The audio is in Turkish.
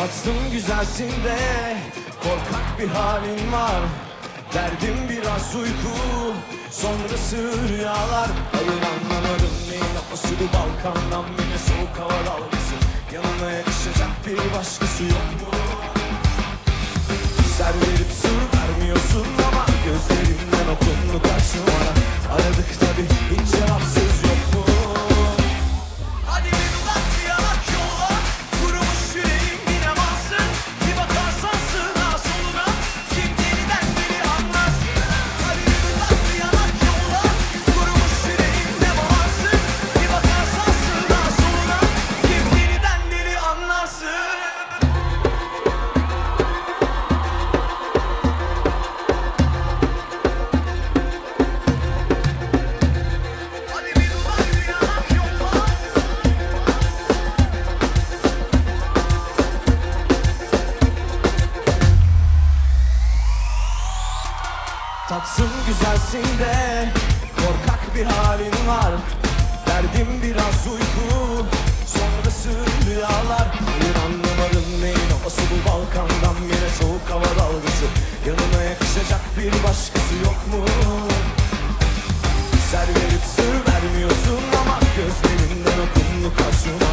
Tatlım güzelsin de korkak bir halin var. Derdim biraz uyku, sonrası rüyalar. Hayır anlamadım neyin apası bu Balkan'dan bile soğuk hava dalgası. Yanına yakışacak bir başkası yok mu? Ser verip sır vermiyorsun ama gözlerinden okundu kaç numara. Aradık tabi hiç cevapsız yok mu? Hadi bir dudak bir yanak yolla, kurumuş yüreğim yine varsın. Bir bakarsan sığına soluna, kim deliden deli anlarsın. Hadi bir dudak bir yanak yolla, kurumuş yüreğim ne varsın. Bir bakarsan sığına soluna, kim deliden deli anlarsın. Tatsın güzelsin de korkak bir halin var. Derdim biraz uyku, sonrası rüyalar. Bir anlamadım neyin havası bu Balkan'dan yine soğuk hava dalgası. Yanına yakışacak bir başkası yok mu? Ser verip sır vermiyorsun ama gözlerinden okundu kaç numara.